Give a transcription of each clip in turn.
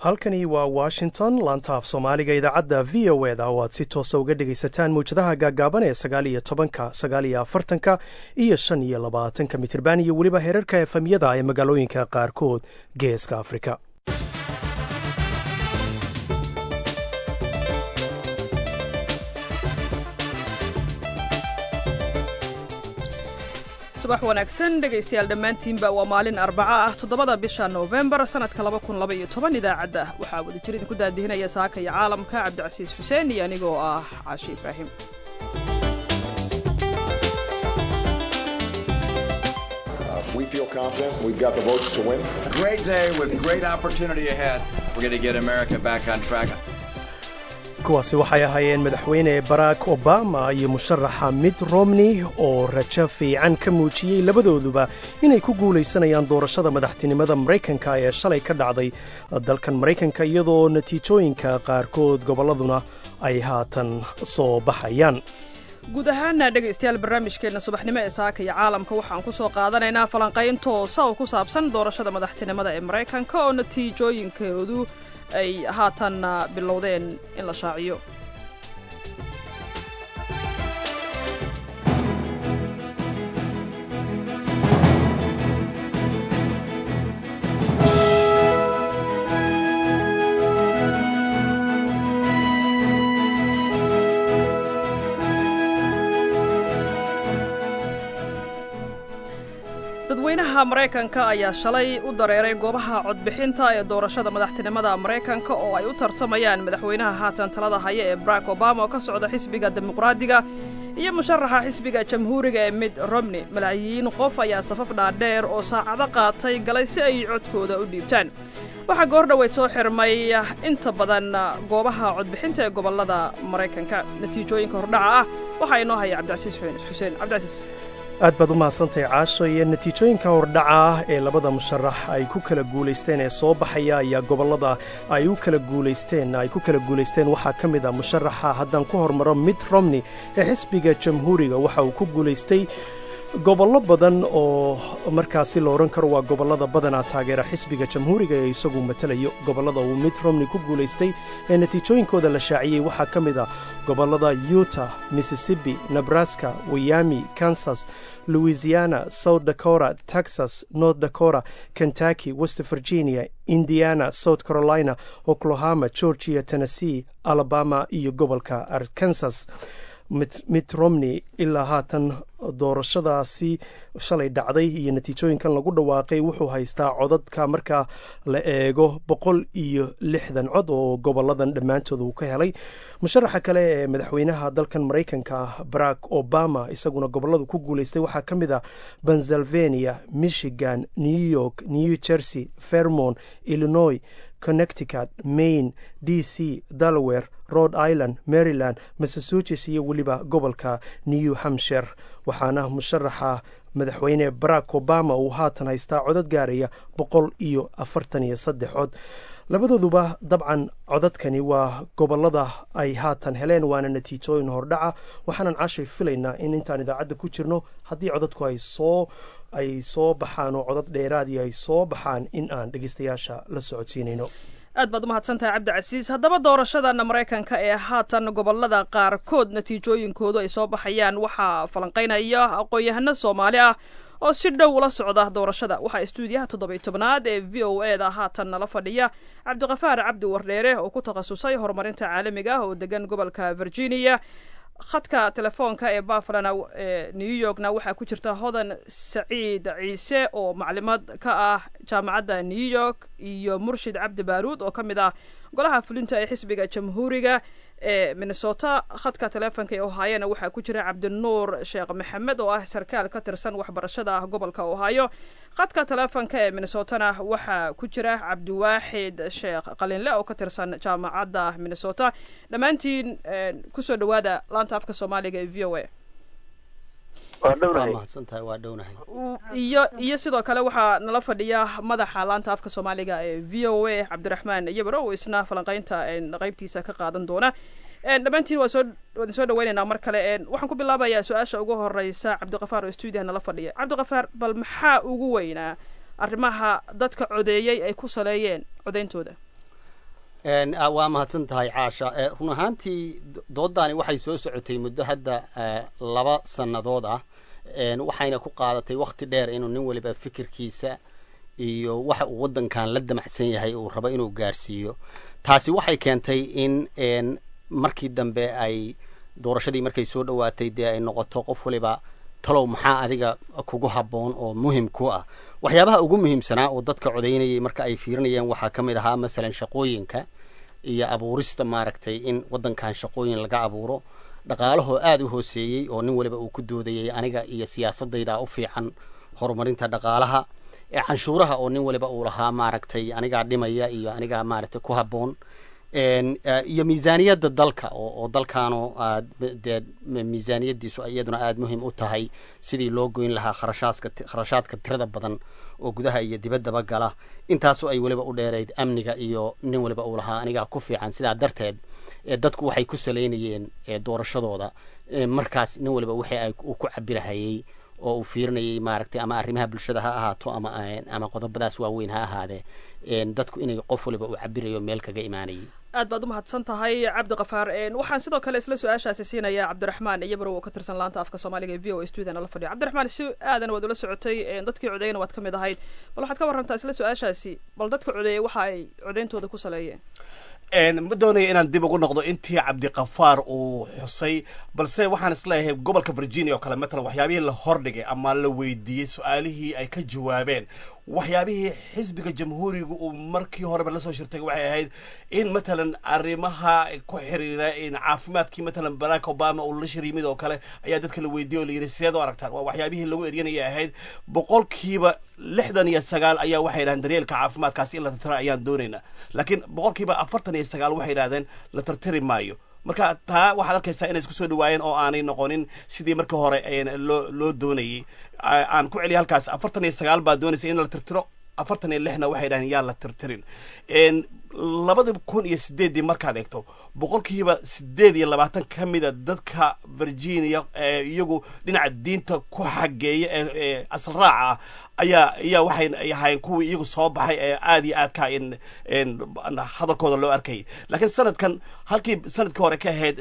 halkani waa washington laantaaf soomaaliga idaacadda v o eda oo aad si toosa uga dhegaysataan mawjadaha gaagaaban ee 19 19 iyo 25 mitirban iyo weliba heerarka efamyada ee magaalooyinka qaarkood geeska afrika. subax wanaagsan dhegaystayaal dhammaantiinba waa maalin arbaca ah 7 bisha November sanadka 2012 idaacadda waxaa wada jir idinku daadihinaya saaka iyo caalamka Cabdicasiis Xuseen iyo anigoo ah Caashi Ibraahim. We feel confident we've got the votes to win. Great day with great opportunity ahead. We're going to get America back on track. kuwaasi waxay ahaayeen madaxweyne Barack Obama iyo musharaxa Mitt Romney oo rajo fiican ka muujiyay labadooduba inay ku guuleysanayaan doorashada madaxtinimada Mareykanka ee shalay ka dhacday dalkan Mareykanka iyadoo natiijooyinka qaarkood gobolladuna ay haatan soo baxayaan. guud ahaan dhegaystayaal barnaamijkeena subaxnimo ee saaka iyo caalamka waxaan ku soo qaadanaynaa falanqayn toos ah oo ku saabsan doorashada madaxtinimada ee Mareykanka oo natiijooyinkoodu ay haatan bilowdeen in la shaaciyo. dadweynaha Mareykanka ayaa shalay u dareeray goobaha codbixinta ee doorashada madaxtinimada Mareykanka oo ay u tartamayaan madaxweynaha haatan talada haya ee Barack Obama oo ka socda xisbiga dimuqraadiga iyo musharaxa xisbiga jamhuuriga ee Mitt Romney. malaayiin qof ayaa safaf dhaadheer oo saacado qaatay galay si ay codkooda u dhiibtaan. waxaa goor dhaweyd soo xirmay inta badan goobaha codbixinta ee gobolada Mareykanka. natiijooyinka hordhaca ah waxa inoo haya Cabdicasiis Xuseen. Cabdicasiis, aad baad u mahadsantahay Caasho. iyo natiijooyinka hordhaca ah ee labada musharax ay ku kala guulaysteen ee soo baxaya ayaa gobollada ay ku kala guulaysteen waxaa ka mid ah musharaxa haddaan ku hormaro Mitt Romney ee xisbiga jamhuuriga waxa uu ku guulaystay gobollo badan oo markaasi la oran karo waa gobollada badanaa taageera xisbiga jamhuuriga ee isagu matalayo. gobollada uu Mitt Romney ku guulaystay ee natiijooyinkooda la shaaciyey waxaa ka mid ah gobollada Utah, Mississippi, Nebraska, Wyoming, Kansas, Louisiana, South Dakota, Texas, North Dakota, Kentucky, West Virginia, Indiana, South Carolina, Oklahoma, Georgia, Tennessee, Alabama iyo gobolka Arkansas. Mitt Romney ilaa haatan doorashadaasi shalay dhacday iyo natiijooyinkan lagu dhawaaqay wuxuu haystaa codadka marka la eego 160 cod oo goboladan dhammaantood uu ka helay. musharaxa kale ee madaxweynaha dalkan Mareykanka Barack Obama isaguna goboladu ku guulaystay waxaa ka mid ah Pennsylvania, Michigan, New York, New Jersey, Vermont, Illinois, Connecticut, Maine, DC, Delaware, Rhode Island, Maryland, Massachusetts iyo weliba gobolka New Hampshire. waxaana musharaxa madaxweyne Barack Obama uu haatan haystaa codad gaaraya 143 cod. labadooduba dabcan codadkani waa gobolada ay haatan heleen waana natiijooyin hordhaca. waxaanan Caashay filaynaa in intaan idaacadda ku jirno haddii codadku ay soo baxaan oo codad dheeraadii ay soo baxaan in aan dhegaystayaasha la socodsiinayno. aad baad u mahadsantahay Cabdicasiis. haddaba doorashadan Mareykanka ee haatan gobolada qaarkood natiijooyinkoodu ay soo baxayaan waxaa falanqaynaya aqoon-yahano Soomaali ah oo si dhow ula socda doorashada. waxaa istuudiyaha 17aad ee VOA da haatan nala fadhiya Cabdiqafaar Cabdi Wardheere oo ku takhasusay horumarinta caalamiga ah oo degan gobolka Virginia. khadka telefoonka ee Buffalo ee New Yorkna waxaa ku jirta Hodan Saciid Ciise oo macluumaad ka ah jaamacadda New York iyo Murshid Cabdi Baaruud oo ka mid ah golaha fulinta ee xisbiga jamhuuriga ee Minnesota. khadka telefoonka ee Ohio waxaa ku jira Cabdinuur Sheekh Maxamed oo ah sarkaal ka tirsan waxbarashada gobolka Ohio. khadka telefoonka ee Minnesota waxaa ku jira Cabdiwaaxid Sheekh Qalinle oo ka tirsan jaamacadda Minnesota. dhammaantiin ku soo dhawaada laanta afka Soomaaliga ee VOA. waa dhownahay. iyo sidoo kale waxaa nala fadhiya madaxa laanta afka Soomaaliga ee VOA Cabdiraxmaan Yabro oo isna falanqaynta qaybtiisa ka qaadan doona. dhammaantiin waan soo dhaweynaynaa mar kale. waxaan ku bilaabayaa su-aasha ugu horeysa Cabdiqafaar oo stuudiyaha nala fadhiya. Cabdiqafaar, bal maxaa ugu weynaa arrimaha dadka codeeyay ay ku saleeyeen codeyntooda? waa mahadsan tahay caasha. run ahaantii dooddaani waxay soo socotay muddo hadda 2 sannadood ah, waxayna ku qaadatay waqti dheer inuu nin waliba fikirkiisa iyo waxa uu waddankan la damacsan yahay uu rabo inuu gaarsiiyo. taasi waxay keentay in markii dambe ay doorashadii markay soo dhawaatay dee ay noqoto qof waliba talow maxaa adiga kugu habboon oo muhim ku ah. waxyaabaha ugu muhiimsanaa oo dadka codaynayay marka ay fiirinayeen waxaa ka mid ahaa masalan shaqooyinka iyo abuurista maaragtay in waddankan shaqooyin laga abuuro, dhaqaalahoo aada u hooseeyey oo nin waliba uu ku doodayay aniga iyo siyaasadayda u fiican horumarinta dhaqaalaha, canshuuraha oo nin waliba uu lahaa maaragtay anigaa dhimaya iyo anigaa maaragtay ku habboon, iyo miisaaniyadda dalka oo dalkaano dee miisaaniyaddiisu iyaduna aada muhiim u tahay sidii loo goyn lahaa kharashaadka tirada badan oo gudaha iyo dibaddaba gala. intaasoo ay waliba u dheerayd amniga iyo nin waliba uu lahaa anigaa ku fiican. sidaa darteed dadku waxay ku salaynayeen doorashadooda markaas nin waliba wixii ay ku cabirahayey oo uu fiirinayay maaragtay ama arrimaha bulshada ha ahaato ama qodobadaas waaweyn ha ahaadee dadku inay qof waliba uu cabirayo meel kaga imaanayay. aad baad u mahadsan tahay cabdiqafaar. waxaan sidoo kale isla su-aashaasi siinayaa cabdiraxmaan iyabarow oo ka tirsan laanta afka soomaaliga ee v o a stuudiana la fadhiyo. cabdiraxmaan, si aadan waad ula socotay, dadkii codeyna waad ka mid ahayd, bal waxaad ka warrantaa isla su-aashaasi, bal dadka codeeyey waxa ay codeyntooda ku saleeyeen. ma doonayo inaan dib ugu noqdo intii cabdiqafaar uu xusay, balse waxaan isleeyahay gobolka Virginia oo kale matalan waxyaabihii la hordhigay ama la weydiiyey su-aalihii ay ka jawaabeen, waxyaabihii xisbiga jamhuuriga uu markii horeba la soo shirtay waxay ahayd in matalan arrimaha ku xiriira in caafimaadkii matalan Barack Obama uu la shiriimid oo kale ayaa dadka la weydiiyey oo la yiri sideed u aragtaan. waa waxyaabihii lagu eryanayay ahayd 69% ayaa waxay yidhahdeen daryeelka caafimaadkaasi in la tirtiro ayaan doonaynaa, laakiin 49% waxay yidhahdeen la tirtiri maayo. marka taa waxaad arkaysaa inay isku soo dhawaayeen oo aanay noqonin sidii markii hore loo doonayay. aan ku celiya halkaas 49 baa doonaysa in la tirtiro, 46na waxay yidhahdeen yaa la tirtirin. 2008 markaad eegto 8% ka mida dadka Virginia iyagu dhinaca diinta ku xageeya ee asal raaca ayaa waxay ahaayeen kuwii iyagu soo baxay ee aad iyo aadka in hadalkooda loo arkay. laakiin sanadkan halkii sanadkii hore ka ahayd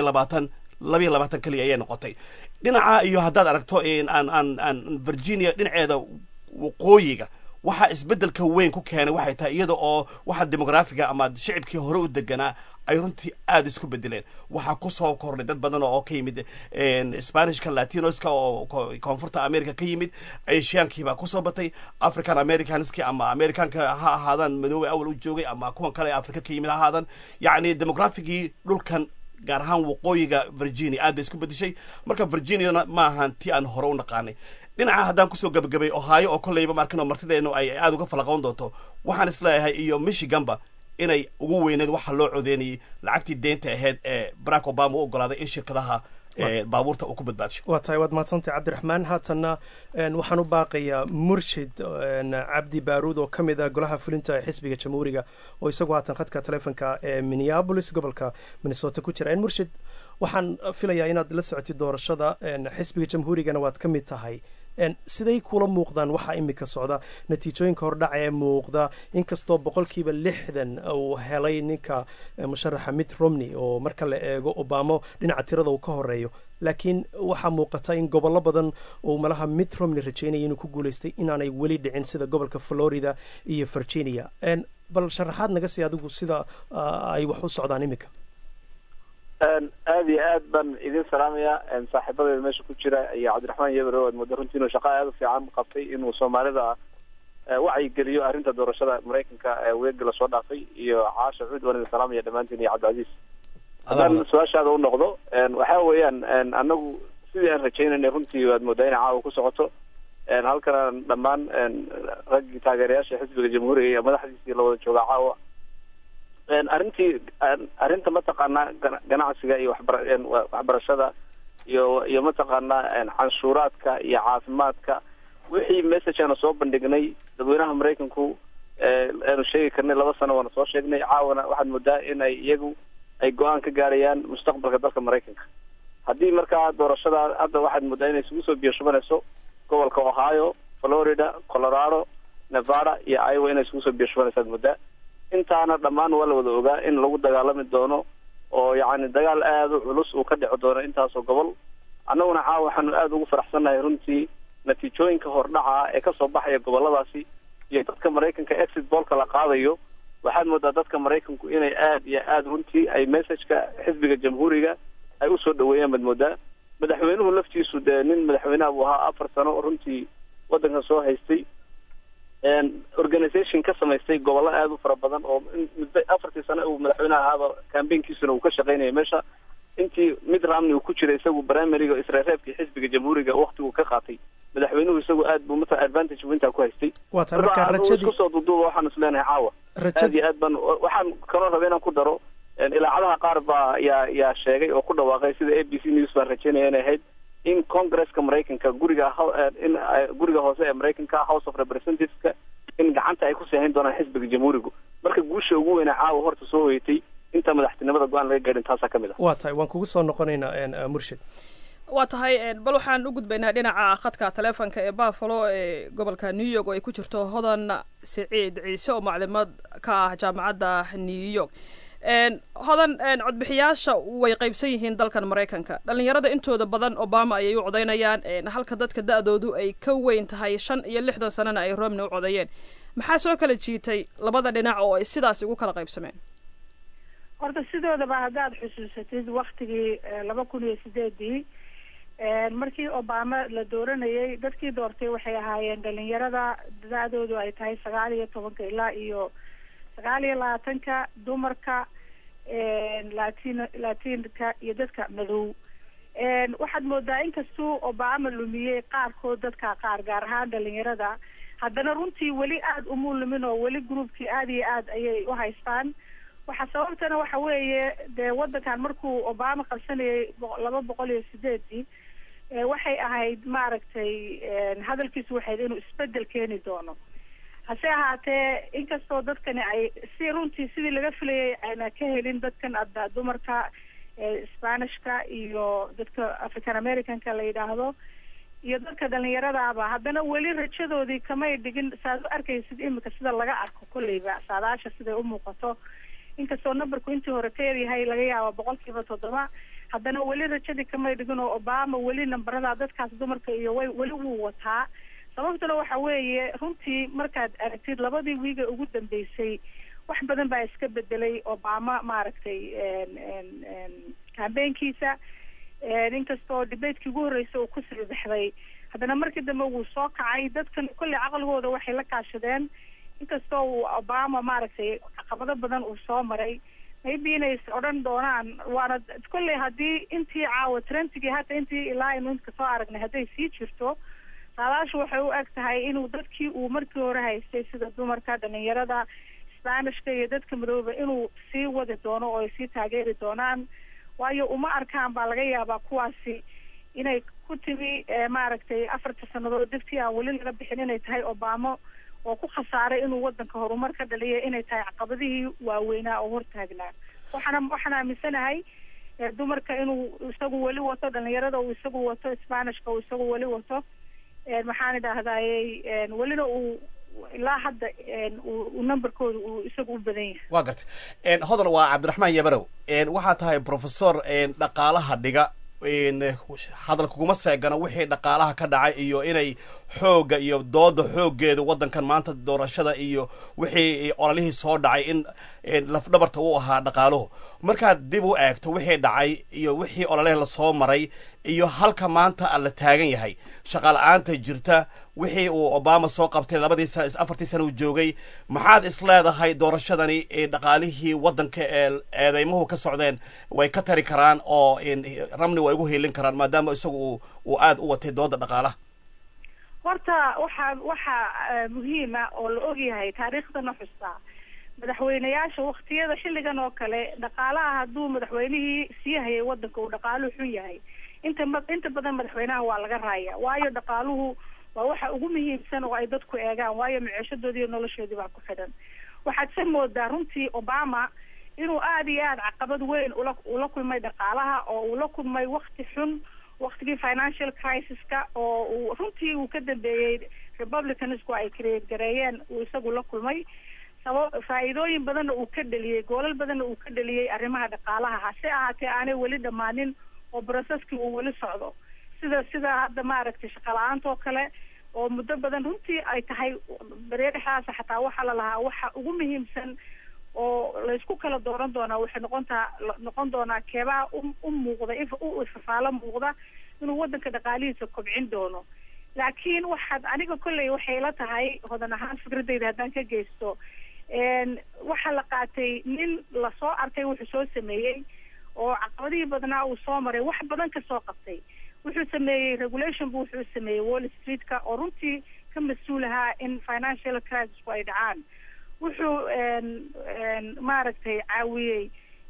22 kaliya ayay noqotay. dhinaca iyo haddaad aragto aan Virginia dhinaceeda waqooyiga waxa isbeddelka weyn ku keenay waxay tahay iyada oo waxa demografiga ama shacabkii hore u deganaa ay runtii aad isku bedeleen. waxa ku soo kordhay dad badan oo ka yimid Spanishka, Latinoska oo koonfurta America ka yimid, Asiankii baa ku soo batay, African Americanski ama Americanka ha ahaadaan madoow awal u joogay ama kuwan kale Afrika ka yimid ha ahaadaan. yacni demografigii dhulkan gaar ahaan waqooyiga Virginia aad bay isku bedeshay. marka Virginia ma ahan tii aan hore u naqaanay. dhinaca haddaan kusoo gabagabay Ohio oo kolleyba markano martideenu ay aad uga falaqoon doonto, waxaan isleeyahay iyo Michiganba inay ugu weyneed waxa loo codeynayay lacagtii deynta ahayd ee Barack Obama u ogolaaday in shirkadaha baabuurta uu ku badbaadsho. waa tahay waad mahadsantahay cabdiraxmaan. haatanna waxaan u baaqayaa Murshid cabdi baaruud oo ka mid ah golaha fulinta ee xisbiga jamhuuriga oo isagu haatan khadka taleefanka ee Minneapolis gobolka Minnesota ku jira. Murshid, waxaan filayaa inaad la socotid doorashada xisbiga jamhuurigana waad ka mid tahay. siday kula muuqdaan waxa imika socda, natiijooyinka hordhaca ee muuqda, inkastoo 60% uu helay ninka musharaxa Mitt Romney oo marka la eego Obama dhinaca tirada uu ka horeeyo, laakiin waxaa muuqata in gobollo badan oo malaha Mitt Romney rajaynaya inuu ku guulaystay inaanay weli dhicin sida gobolka Florida iyo Virginia. bal sharaxaad naga sii adigu sida ay wax u socdaan imika. aad iyo aad baan idin salaamaya saaxiibadeeda meesha ku jira iyo cabdiraxmaan iyabarow. aad muddo runtii inuu shaqo aad u fiican qabtay inuu Soomaalida wacyigeliyo arrinta doorashada Mareykanka weegi la soo dhaafay, iyo caasha cuud waan idin salaamaya dhammaantiin iyo cabdicasiis. haddaan su-aashaada u noqdo, waxaa weeyaan anagu sidii aan rajaynaynay runtii waad moodaa inay caawa ku socoto. halkan dhammaan raggii taageerayaasha xisbiga jamhuuriga iyo madaxdiisii la wada jooga caawa. arrinta mataqaanaa ganacsiga iyo waxbarashada iyo mataqaanaa canshuuraadka iyo caafimaadka, wixii message aanu soo bandhignay dadweynaha Mareykanku aanu sheegi karnay 2 sano waana soo sheegnay. caawana waxaad moodaa in ay go-aan ka gaarayaan mustaqbalka dalka Mareykanka. haddii markaa doorashada hadda waxaad moodaa inay isugu soo biyashubanayso gobolka Ohio, Florida, Colorado, Nevada iyo Iowa inay isugu soo biyashubanayso aad moodaa. intaana dhammaan waa la wada ogaa in lagu dagaalami doono oo yacni dagaal aada u culus uu ka dhici doono intaasoo gobol annaguna caawa waxaanu aada ugu faraxsannahay runtii natiijooyinka hordhaca ee kasoo baxaya goboladaasi iyo dadka maraykanka exit pollka la qaadayo waxaad moodaa dadka maraykanku inay aada iyo aada runtii ay messageka xisbiga jamhuuriga ay usoo dhaweeyaan baad moodaa madaxweynuhu laftiisu dee nin madaxweynaha buu ahaa 4 sano runtii waddanka soo haystay organization ka samaystay gobollo aada u fara badan oo muddo 4 sano uu madaxweynaha ahaaba campaignkiisuna uu ka shaqaynayay meesha intii mid Romney uu ku jiray isagu primary-ga israa'iilka xisbiga jamhuuriga waqtigu ka qaatay madaxweynuhu isagu aad buu mata advantage winta ku haystay waata marka rajadii kusoo duuduuba waxaan isleenahay caawa aad iyo aad ban waxaan kaloo rabay inaan ku daro ilaacadaha qaar baa yaa sheegay oo ku dhawaaqay sida ABC News baan rajaynaya inay ahayd in Congress-ka Mareykanka guriga hoose ee Mareykanka House of Representatives-ka in gacanta ay ku sahayn doonaan xisbiga jamhuuriga marka guusha ugu weyn caawa horta soo hoyatay inta madaxtinimada go'aan laga gaarin taasa kamid ah waa tahay waan kugu soo noqonaynaa murshid waa tahay bal waxaan u gudbaynaa dhinaca khadka taleefanka ee Buffalo ee gobolka New York oo ay ku jirto Hodan Saciid Ciise oo macluumaad ka ah jaamacadda New York hodan codbixiyaasha way qaybsan yihiin dalkan Mareykanka dhalinyarada intooda badan Obama ayay u codeynayaan halka dadka da'doodu ay ka weyn tahay 5 iyo 60 sanana ay Romney u codeeyeen maxaa soo kala jiitay labada dhinac oo ay sidaas ugu kala qaybsameen horta sidoodaba haddaad xusuusatid waqtigii 2008 markii Obama la dooranayay dadkii doortay waxay ahaayeen dhalinyarada da'doodu ay tahay 19 ilaa iyo 29 dumarka Latinka iyo dadka madow waxaad moodaa inkastuu Obama lumiyay qaarkood dadka qaar gaar ahaan dhalinyarada haddana runtii weli aad uma lumin oo weli groupkii aad iyo aad ayay u haystaan waxa sababtana waxa weeye dee waddankan markuu Obama qabsanayay 208 waxay ahayd maaragtay hadalkiisu waxay inuu isbedel keeni doono hase ahaatee inkastoo dadkani ay si runtii sidii laga filayay ayna ka helin dadkan adda dumarka Spanishka iyo dadka African Americanka la yiraahdo iyo dadka dhalinyaradaaba haddana weli rajadoodii kamay dhigin saad arkaysid imika sida laga arko kuleyba saadaasha sida u muuqato inkastoo numberku intii hore ka yahay laga yaabo 7% haddana weli rajadii kamay dhigin oo Obama weli numberada dadkaas dumarka iyo weli wuu wataa sababtuna waxa weeye runtii markaad aragtid labadii wiiga ugu dambeysay wax badan baa iska bedelay Obama maaragtay campaignkiisa inkastoo debate-kii ugu horeysay uu ku saxday haddana markii dambe wuu soo kacay dadkan kulli aqalgooda waxay la kaashadeen inkastoo Obama maaragtay caqabado badan uu soo maray maybe inay odhan doonaan waana kulli haddii intii caawa trendigii hata intii ilaa inta soo aragnay hadday sii jirto saadaashu waxay u eg tahay inuu dadkii uu markii hore haystay sida dumarka dhalinyarada Spanishka iyo dadka madowba inuu sii wadi doono oo ay sii taageeri doonaan waayo uma arkaan baa laga yaabaa kuwaasi inay ku timi maaragtay 4 sanadood dadkii aan weli laga bixin inay tahay Obama oo ku khasaaray inuu waddanka horumar ka dhaliyo inay tahay caqabadihii waaweynaa oo hortaagnaa waxaan aaminsanahay dumarka inuu isagu weli wato dhalinyarada uu isagu wato Spanishka uu isagu weli wato maxaan idhaahdayay welina uu ilaa hadda uu numberkooda uu isagu u badan yahay waa gartay hodan waa cabdiraxmaan yabarow waxaa tahay professor dhaqaalaha dhiga hadal kuguma seegana wixii dhaqaalaha ka dhacay iyo inay xooga iyo dooda xoogeeda waddankan maanta doorashada iyo wixii ololihii soo dhacay in lafdhabarta u ahaa dhaqaaluhu markaad dib u eegto wixii dhacay iyo wixii ololihii lasoo maray iyo halka maanta la taagan yahay shaqala-aanta jirta wixii uu Obama soo qabtay 4 sano uu joogay maxaad isleedahay doorashadani dhaqaalihii waddanka eedeymuhu ka socdeen way ka tari karaan oo Romney way ugu heelin karaan maadaama isagu uu aad u watay dooda dhaqaalaha horta waxa muhiim ah oo la ogyahay taariikhdana xustaa madaxweynayaasha waqtiyada xilligan oo kale dhaqaalaha hadduu madaxweynihii sii hayay waddanka uu dhaqaaluhu xun yahay inta badan madaxweynaha waa laga raaya waayo dhaqaaluhu waa waxa ugu muhiimsan oo ay dadku eegaan waayo maciishadoodii iyo noloshoodii baa ku xidhan waxaad se moodaa runtii Obama inuu aad iyo aad caqabad weyn ula kulmay dhaqaalaha oo uu la kulmay waqti xun waqtigii financial crisis-ka oo uu runtii uu ka dambeeyay Republicansku ay create gareeyeen uu isagu la kulmay faa'iidooyin badanna uu ka dheliyey, goolal badanna uu ka dheliyey arrimaha dhaqaalaha, hase ahaatee aanay weli dhammaanin oo processkii uu weli socdo, sida hadda maaragtay shaqala-aanta oo kale, oo muddo badan runtii ay tahay bareedhaxaas xataa waxaa la lahaa waxa ugu muhiimsan oo laysku kala dooran doonaa waxay noqon doonaa keebaha u muuqda ifafaalo muuqda inuu waddanka dhaqaalihiisa kobcin doono. laakiin aniga kolley waxay la tahay hodan ahaan fikradeyda haddaan ka geysto, waxaa la qaatay nin lasoo arkay wuxuu soo sameeyey oo caqabadihii badnaa uu soo maray wax badan kasoo qabtay. wuxuu sameeyey regulation bu wuxuu sameeyey Wall Street-ka oo runtii ka mas-uul ahaa in financial crisis ay dhacaan. wuxuu maaragtay caawiyey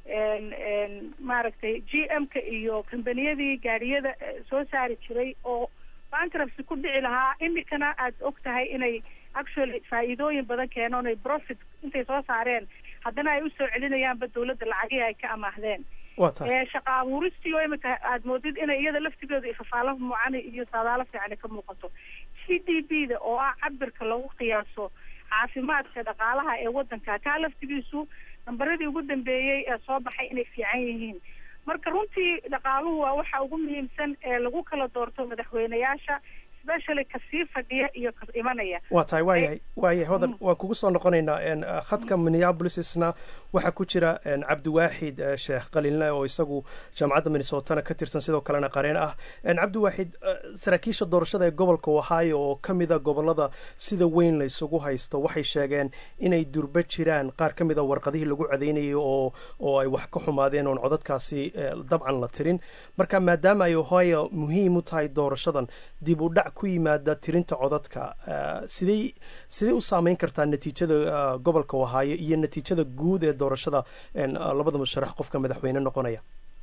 maaragtay GM-ka iyo kambaniyadii gaariyada soo saari jiray oo bankruptcy ku dhici lahaa. imikana aad og tahay inay actually faa'iidooyin badan keeneen, ay profit intay soo saareen haddana ay usoo celinayaanba dawladda lacagihii ay ka amaahdeen. shaqa abuuristii oo imika aad moodid inay iyada laftigeedu ifafaalo mucani iyo saadaalo fiican ka muuqato. GDP-da oo ah cabirka lagu qiyaaso caafimaadka dhaqaalaha ee waddanka, kaa laftigiisu nambaradii ugu dambeeyey ee soo baxay inay fiican yihiin. marka runtii dhaqaaluhu waa waxa ugu muhiimsan ee lagu kala doorto madaxweynayaasha, especially kasii fadhiya iyo ka imanaya. waa tahay waayahay hodan waan kugu soo noqonaynaa. khadka Minneapolisna waxaa ku jira cabdiwaaxid sheekh qalinle oo isagu jaamacadda Minnesota ka tirsan sidoo kalena qareen ah. cabdiwaaxid, saraakiisha doorashada ee gobolka Ohio oo ka mid ah gobolada sida weyn la isugu haysto waxay sheegeen inay durba jiraan qaar ka mid ah warqadihii lagu codeynayay oo ay wax ka xumaadeen oon codadkaasi dabcan la tirin. marka maadaama ay Ohio muhiim u tahay doorashadan, dib u dhac ku yimaada tirinta codadka, sidee u saameyn kartaa natiijada gobolka Ohio iyo natiijada guud ee doorashada labada musharax qofka madaxweyne noqonaya?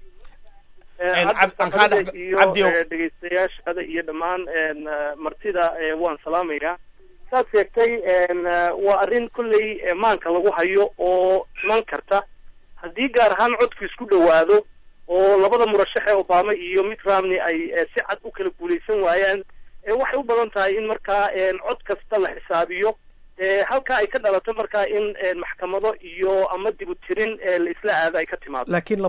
iyo dhegeystayaashaada iyo dhammaan martida waan salaamayaa. saad sheegtay waa arrin kolley maanka lagu hayo oo iman karta haddii gaar ahaan codku isku dhowaado oo labada murashax ee Obama iyo Mitt Romney ay si cad u kala guuleysan waayaan. waxay u badan tahay in markaa cod kasta la xisaabiyo, halka ay ka dhalato markaa in maxkamado iyo ama dib u tirin la isla aado ay ka timaado. laakiin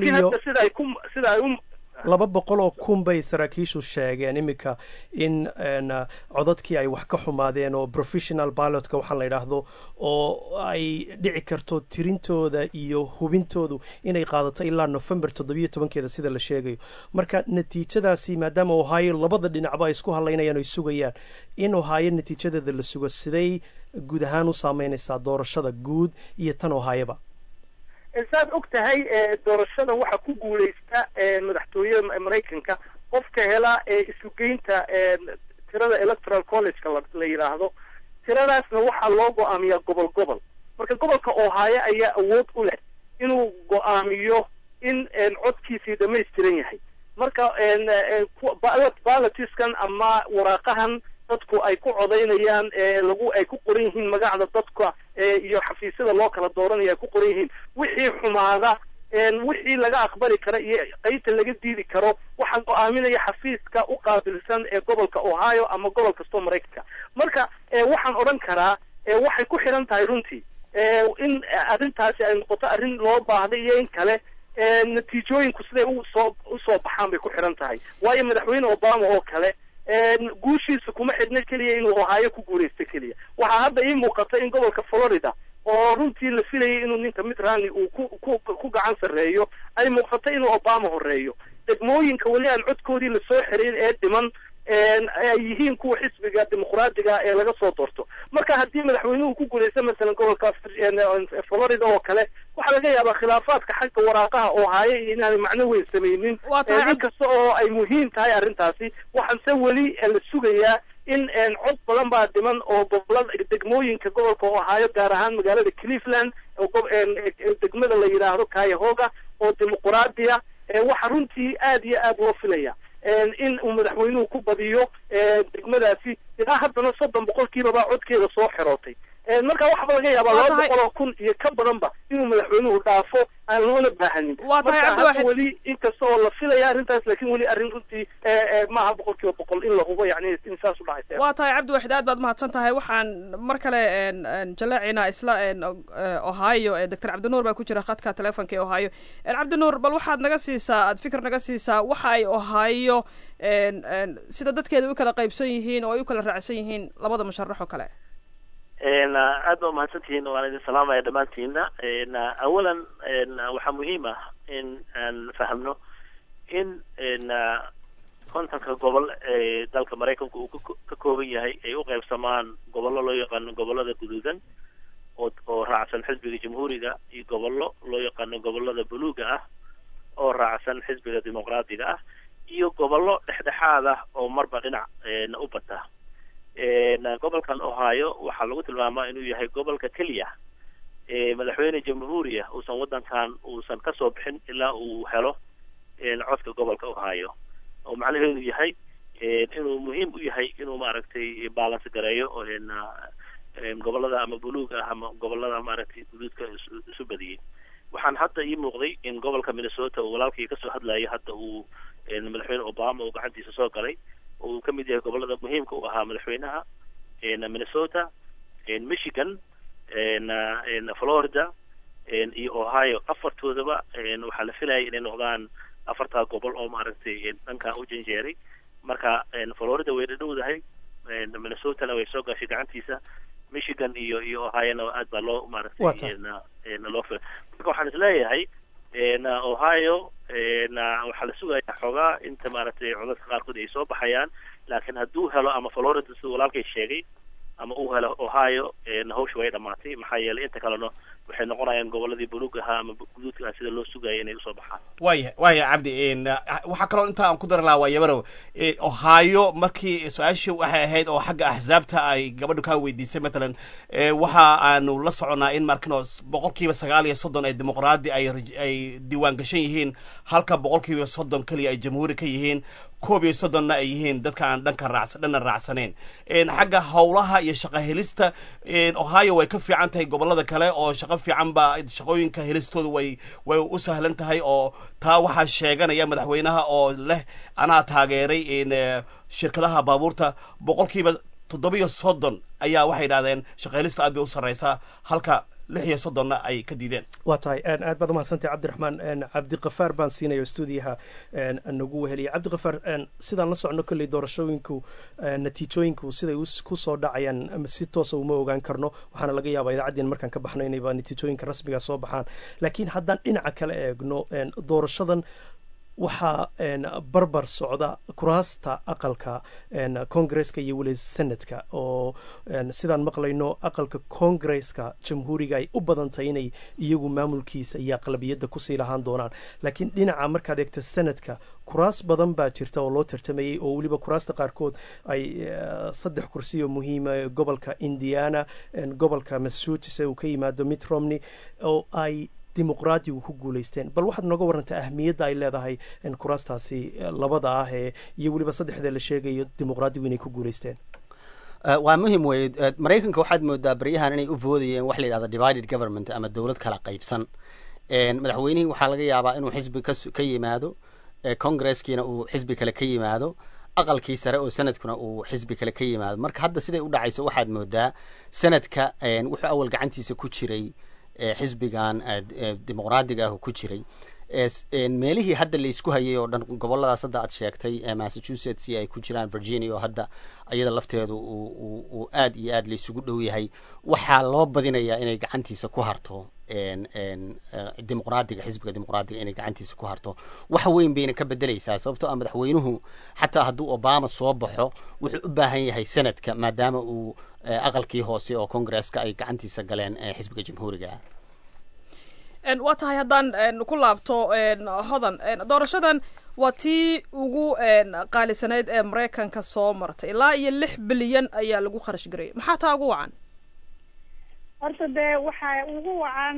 200 oo kun bay saraakiishu sheegeen imika in codadkii ay wax ka xumaadeen oo professional ballotka waxaa la yidhaahdo, oo ay dhici karto tirintooda iyo hubintoodu inay qaadato ilaa November 17 sida la sheegayo. marka natiijadaasi maadaama Ohio labada dhinacba ay isku halaynayaan oo sugayaan in Ohio natiijadeeda la sugo, siday guud ahaan u saameynaysaa doorashada guud iyo tan Ohio-ba? saad og tahay doorashada waxaa ku guuleysta madaxtooyada Mareykanka qofka hela isugeynta tirada electoral college-ka la yiraahdo. tiradaasna waxaa loo go'aamiyaa gobol. marka gobolka Ohio ayaa awood u leh inuu go'aamiyo in codkiisii dhammaystiran yahay. marka ballotskan ama waraaqahan dadku ay ku codeynayaan ay ku qoran yihiin magacda dadka iyo xafiisyada loo kala dooranaya ku qoran yihiin. wixii xumaada wixii laga aqbali karo iyo qaybta laga diidi karo waxaa go'aaminaya xafiiska u qaabilsan ee gobolka Ohio ama gobol kastoo Mareykanka. marka waxaan odhan karaa waxay ku xiran tahay runtii in arrintaasi ay noqoto arrin loo baahday iyo in kale natiijooyinku siday usoo baxaan bay ku xiran tahay. waayo madaxweyne Obama oo kale guushiisa kuma xidhna keliya inuu Ohio ku guuleysto keliya. waxaa hadda ii muuqata in gobolka Florida oo runtii la filayay inuu ninka Mitt Romney uu ku gacan sarreeyo ay muuqata inuu Obama horeeyo. degmooyinka weli aan codkoodii lasoo xirin ee dhiman ay yihiin kuwa xisbiga dimuqraadiga ee laga soo doorto. marka haddii madaxweynuhu ku guuleysto masalan gobolka Florida oo kale waxaa laga yaabaa khilaafaadka xagga waraaqaha Ohio inaanay macno weyn samaynin. inkasta oo ay muhiim tahay arrintaasi, waxaanse weli la sugayaa in cod badan baa dhiman oo gobolada degmooyinka gobolka Ohio gaar ahaan magaalada Cleveland oo degmada la yiraahdo Cuyahoga oo dimuqraadiya. waxa runtii aad iyo aad loo filaya in uu madaxweynuhu ku badiyo degmadaasi. ilaa haddana 30% baa codkeeda soo xirootay. marka waxba laga yaabaa 200,000 iyo ka badanba inuu madaxweynuhu dhaafo aan loona baahanin marka weli inkastoo la filaya arrintaas laakiin weli arrin runtii maaha 100% in la hubo yani in saas u dhacaysa waa tahay cabdiwaxid aad baad mahadsan tahay waxaan mar kale jaleecina isla Ohio Dr. Cabdinuur baa ku jira khadka telefoonka ee Ohio Cabdinuur bal waxaad naga siisaa aad fikir naga siisaa waxa ay Ohio sida dadkeedu u kala qaybsan yihiin oo ay u kala raacsan yihiin labada musharax oo kale aad baa mahadsantihiin waan idin salaamaya dhammaantiina awalan waxaa muhiim ah in aan fahmno in kontonka gobol ee dalka Mareykanka uu ka kooban yahay ay u qaybsamaan gobollo loo yaqaan gobollada guduudan oo raacsan xisbiga jamhuuriga iyo gobollo loo yaqaan gobollada buluuga ah oo raacsan xisbiga dimuqraadiga ah iyo gobollo dhexdhexaad ah oo marba dhinac u bata gobolkan Ohio waxaa lagu tilmaamaa inuu yahay gobolka kaliya madaxweyne jamhuuriga uusan ka soo bixin ilaa uu helo codka gobolka Ohio oo macnaheedu yahay inuu muhiim u yahay inuu maaragtay balance gareeyo oo gobolada ama buluug ah ama gobolada maaragtay guduudka isu badiyay waxaan hadda ii muuqday in gobolka Minnesota oo walaalkii ka soo hadlayay hadda uu madaxweyne Obama uu gacantiisa soo galay oo ka mid yahay gobolada muhiimka u ahaa madaxweynaha Minnesota Michigan Florida iyo Ohio afartoodaba waxaa la filayay inay noqdaan afarta gobol oo maaragtay dhanka u janjeeray marka Florida way dhowdahay Minnesota way soo gashay gacantiisa Michigan iyo Ohio aad baa loo maaragtay loo fil marka waxaan isleeyahay Ohio waxaa la sugayaa xogaa inta maaragtay codadka qaarkood ay soo baxayaan laakiin hadduu helo ama Florida sida walaalkay sheegay ama uu helo Ohio hawsha way dhamaatay maxaa yeelay inta kalena waxay noqonayaan gobolladii buluuga ahaa ama guduudka sida loo sugayay inay usoo baxaan waaya cabdi waxaa kaloo inta aan ku dari lahaa waa yabarow Ohio markii su-aashii waxay ahayd oo xagga axsaabta ay gabadhu kaa weydiisay matalan waxa aanu la soconaa in markinos 9% ay dimuqraadi ay diiwaan gashan yihiin halka 30% kaliya ay jamhuuri ka yihiin 30% ay yihiin dadka aan dhanka raacsaneen xagga howlaha iyo shaqo helista Ohio way ka fiican tahay gobolada kale oo shaqo fiican ba shaqooyinka helistoodu way u sahlan tahay oo taa waxa sheeganaya madaxweynaha oo leh ana taageeray in shirkadaha baabuurta 7% ayaa waxay yiraahdeen shaqo helista aad bay u sareysaa halka 6% ay ka diideen waa tahay aad baad mahadsantahay Cabdiraxmaan Cabdiqafaar baan siinayo stuudiyaha nagu weheliya Cabdiqafaar sidaan la socno kulli doorashooyinku natiijooyinku siday ku soo dhacayaan si toos ah uma ogaan karno waxaana laga yaabaa idaacadeen markaan ka baxno inay natiijooyinka rasmiga soo baxaan laakiin haddaan dhinaca kale eegno doorashadan waxaa barbar socda kuraasta aqalka Congress-ka iyo weli Senate-ka oo sidaan maqlayno aqalka Congress-ka jamhuuriga ay u badantay inay iyagu maamulkiisa iyo aqlabiyadda ku sii lahaan doonaan laakiin dhinaca markaad eegto Senate-ka kuraas badan baa jirta oo loo tartamayay oo weliba kuraasta qaarkood ay 3 kursi oo muhiim ah gobolka Indiana gobolka Massachusetts uu ka yimaado Mitt Romney oo ay dimuqraadigu ku guuleysteen bal waxaad nooga warantaa ahmiyadda ay leedahay kuraastaasi labada ah iyo weliba saddexda la sheegayo dimuqraadigu inay ku guuleysteen waa muhiim weeye Mareykanka waxaad moodaa baryahan inay u voodayeen wax la yiraahdo divided government ama dawlad kala qaybsan madaxweynihii waxaa laga yaabaa inuu xisbi ka yimaado Congress-kiina uu xisbi kale ka yimaado aqalkii sare oo sanadkuna uu xisbi kale ka yimaado marka hadda siday u dhacayso waxaad moodaa sanadka wuxuu awal gacantiisa ku jiray xisbigan dimuqraadiga ah ku jiray meelihii hadda la isku hayay oo dhan goboladaas hadda aad sheegtay Massachusetts ay ku jiraan Virginia oo hadda ayada lafteedu uu aad iyo aad la isugu dhow yahay waxaa loo badinayaa inay gacantiisa ku harto dimuqraadiga xisbiga dimuqraadiga inay gacantiisa ku harto wax weyn bayna ka bedelaysaa sababtoo ah madaxweynuhu xataa hadduu Obama soo baxo wuxuu u baahan yahay sanadka maadaama uu aqalkii hoose oo Congress-ka ay gacantiisa galeen xisbiga jamhuuriga waa tahay haddaan ku laabto hodan doorashadan waa tii ugu qaalisanayd ee Mareykanka soo martay ilaa iyo 6 bilyan ayaa lagu kharash gareeyay maxaa taa ugu wacan horta dee waxaa ugu wacan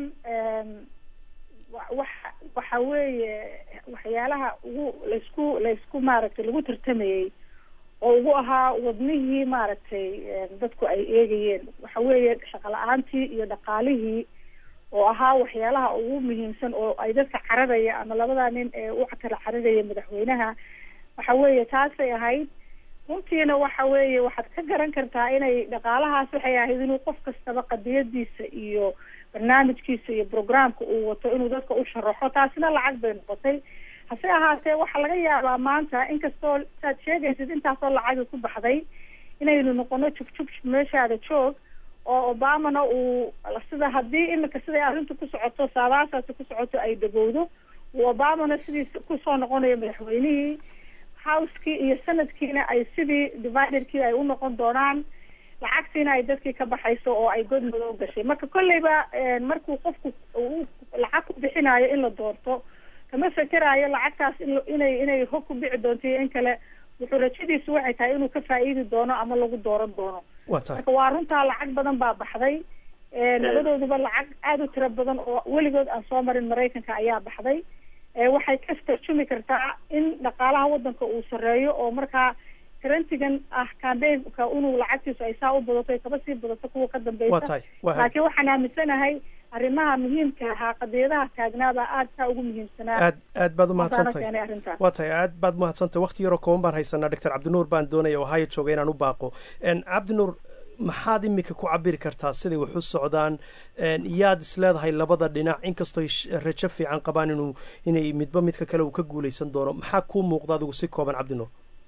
waxa weeye waxyaalaha ugu laysku maaragtay lagu tartamayay oo ugu ahaa wadnihii maaragtay dadku ay eegayeen waxa weeye shaqo la-aantii iyo dhaqaalihii oo ahaa waxyaalaha ugu muhiimsan oo ay dadka cararaya ama labada nin ee u kala cararaya madaxweynaha waxa weeye taasay ahayd runtiina waxa weeye waxaad ka garan kartaa inay dhaqaalahaas waxay ahayd inuu qof kastaba qadiyadiisa iyo barnaamijkiisa iyo programka uu wato inuu dadka u sharaxo taasina lacag bay noqotay hase ahaatee waxaa laga yaabaa maanta inkastoo saad sheegaysid intaasoo lacaga ku baxday inaynu noqono jugjug meeshaada joog oo obamana uu sida haddii imika siday arrintu ku socoto saabaasaasi ku socoto ay dagowdo uu obamana sidii kusoo noqonayo madaxweynihii housekii iyo sanadkiina ay sidii dividerkii ay u noqon doonaan lacagtiina ay dadkii ka baxayso oo ay god madow gashay marka kolleyba markuu qofku lacag ku bixinayo in la doorto kama fekeraayo lacagtaas inay hog ku bici doonto iyo in kale wuxuu rajadiisu waxay tahay inuu ka faa'iidi doono ama lagu dooran doono marka waa runtaa lacag badan baa baxday labadooduba lacag aada u tiro badan oo weligood aan soo marin maraykanka ayaa baxday waxay ka tarjumi kartaa in dhaqaalaha wadanka uu sareeyo oo markaa karantigan ah campaignka inuu lacagtiisu ay saa u badato ay kaba sii badato kuwa ka dambeysa laakiin waxaan aaminsanahay arrimaha muhiimka ahaa qadiyadaha taagnaabaa aada saa ugu muhiimsanaa aad baad umahadsantahay waa tahay aad baad umahadsantahay wakti yaroo kooban baan haysanaa doctor cabdinuur baan doonaya oo haya jooga inaan u baaqo cabdinuur maxaad imika ku cabiri kartaa siday wax u socdaan yaad isleedahay labada dhinac inkastoo rajo fiican qabaan inay midba midka kale uu ka guulaysan doono maxaa kuu muuqda adigu si kooban cabdinuur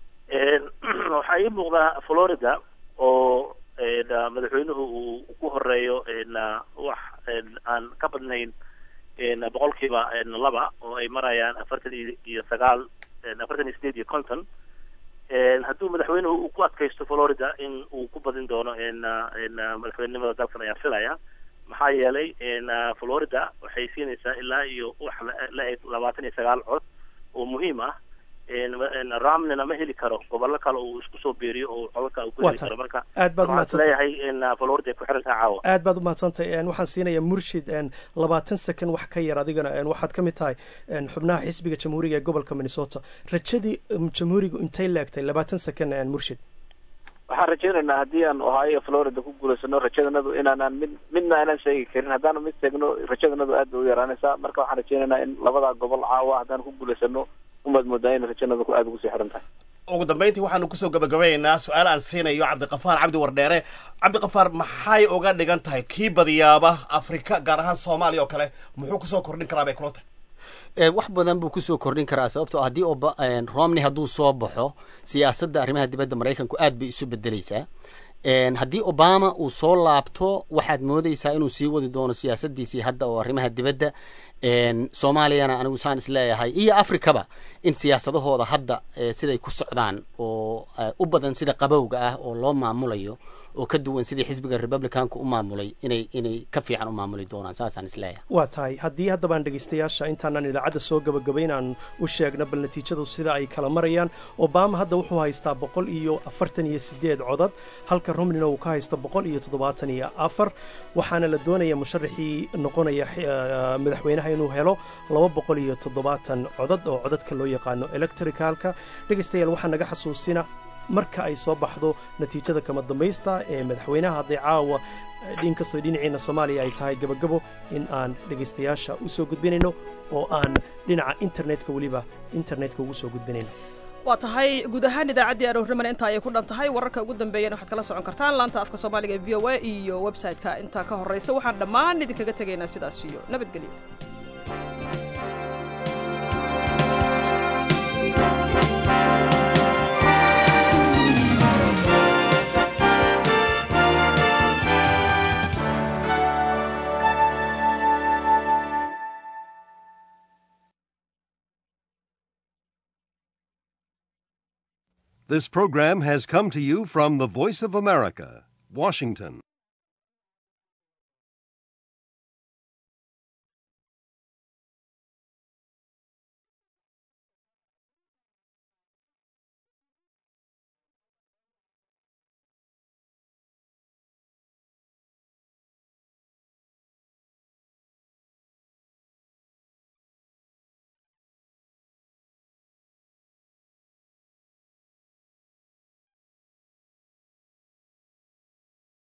waxaa ii muuqdaa Florida oo madaxweynuhu uu ku horeeyo wax aan ka badnayn boqolkiiba 2 oo ay marayaan 49 48 iyo 50 hadduu madaxweynuhu uu ku adkaysto Florida in uu ku badin doono madaxweynenimada dalkan ayaa filaya maxaa yeelay Florida waxay siinaysaa ilaa iyo wax la eg 29 cod oo muhiim ah Romneyna ma heli karo gobollo kale uu isku soo beeriyo oo codka uu ku heli karo marka aad baad umahadsantahay Florida ku xiran caawa aad baad umahadsantahay waxaan siinayaa Murshid 20 second wax ka yar adigana waxaad ka mid tahay xubnaha xisbiga jamhuuriga ee gobolka Minnesota rajadii jamhuurigu intay laagtay 20 second Murshid waxaan rajaynaynaa haddii aan Ohio Florida ku guulaysano rajadanadu inaanan midna aanan sheegi karin haddaan mid sheegno rajadanadu aad u yaraanaysaa marka waxaan rajaynaynaa in labada gobol caawa haddaan ku guulaysano umad moodayna rajanadu ku aad ugu sii xiran tahay ugu dambeyntii waxaanu kusoo gabagabaynaynaa su-aal aan siinayo cabdiqafaar cabdi wardheere cabdiqafaar maxay uga dhigan tahay kii badiyaaba Afrika gaar ahaan Soomaaliya oo kale muxuu kusoo kordhin karaa bay kula tahay wax badan buu kusoo kordhin karaa sababtoo haddii Romney hadduu soo baxo siyaasadda arrimaha dibadda Maraykanku aad bay isu bedelaysaa haddii Obama uu soo laabto waxaad moodaysaa inuu sii wadi doono siyaasaddiisii hadda oo arrimaha dibadda Soomaaliyana anigu saan isleeyahay iyo Afrikaba in siyaasadahooda hadda siday ku socdaan oo u badan sida qabowga ah oo loo maamulayo oo ka duwan sidii xisbiga Republicanku u maamulay inay ka fiican u maamuli doonaan saasaan isleeyahay waa tahay haddii haddabaan dhegaystayaasha intaanan idaacadda soo gabagabaynaan u sheegna bal natiijadu sida ay kala marayaan Obama hadda wuxuu haystaa 148 codad halka Romneyna uu ka haysto 174 waxaana la doonaya musharaxii noqonaya madaxweynaha inuu helo 270 codad oo codadka loo yaqaano electricalka dhegaystayaal waxaa naga xasuusina marka ay soo baxdo natiijada kama dambaysta ee madaxweynaha hadday caawa inkastoo dhinaciina Soomaaliya ay tahay gabagabo in aan dhegaystayaasha u soo gudbinayno oo aan dhinaca internetka waliba internetka ugu soo gudbinayno waa tahay guud ahaan idaacaddii aroornimana intaa ayay ku dhan tahay wararka ugu dambeeyana waxaad kala socon kartaan laanta afka Soomaaliga ee VOA iyo website-ka intaa ka horeysa waxaan dhammaan idinkaga tegaynaa sidaas iyo nabadgelyo This program has come to you from the Voice of America, Washington.